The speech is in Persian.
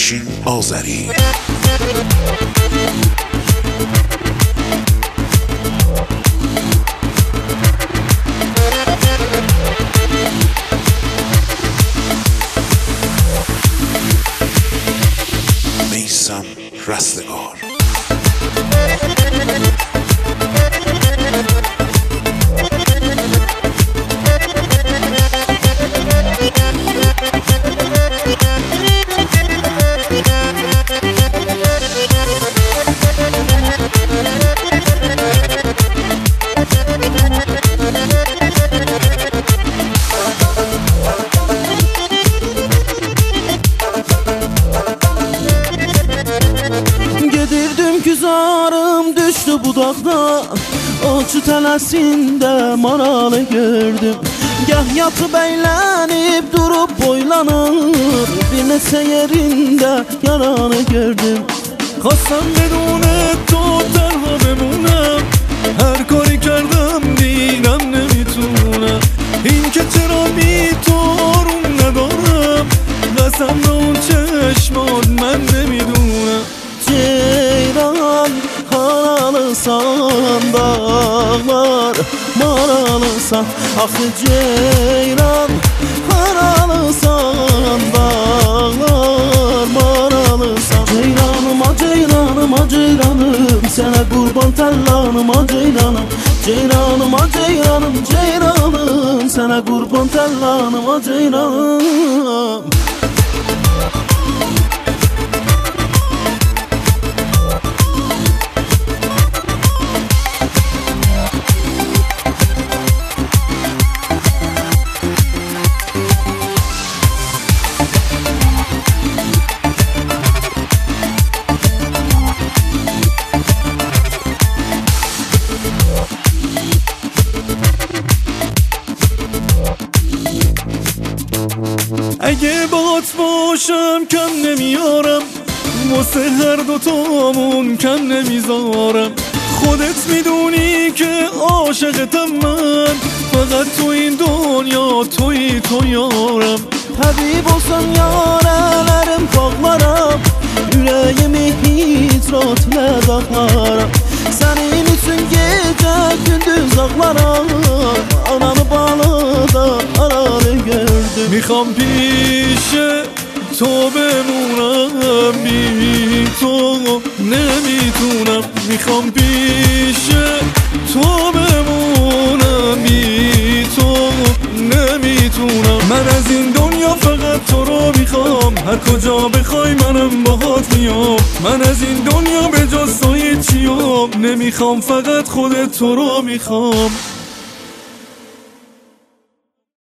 افشین آذری. میثم رستگار. Güzarım düştü budaqda, Açı tələsində maralı gördüm. Gah yatıb əylənib durub boylanır, Bir neçə yerində yaranı gördüm. خواستم بدون تو تنها بمونم، هر کاری کردم دیدم نمیتونم. این که چرا بی تو آروم ندارم، قسم به اون چشمات من نمیدونم. Ceyran haralısan, dağlar maralısan. Axı ceyran haralısan, dağlar maralısan. Ceyranım, ceyranım, ceyranım, sənə qurban təllanım, ceyranım. Ceyranım, ceyranım, ceyranım, sənə qurban təllanım, ceyranım. اگه باهات باشم کم نمیارم، واسه هر دوتامون کم نمیذارم. خودت میدونی که عاشقتم من، فقط تو این دنیا توی تو yarım. Həbib olsan yarələrim bağlaram, Ürəyimi hicratlə dağlaram. Sənin üçün gecə gündüz ağlaram, Ananı balıda aralı gördüm. میخوام پیش تو بمونم، بی تو نمیتونم. میخوام پیش تو بمونم، بی تو نمیتونم. من از این دنیا فقط تو رو میخوام، هر کجا بخوای منم باهات میام. من از این دنیا به جز تو هیچیم نمیخوام، فقط خودت تو رو میخوام.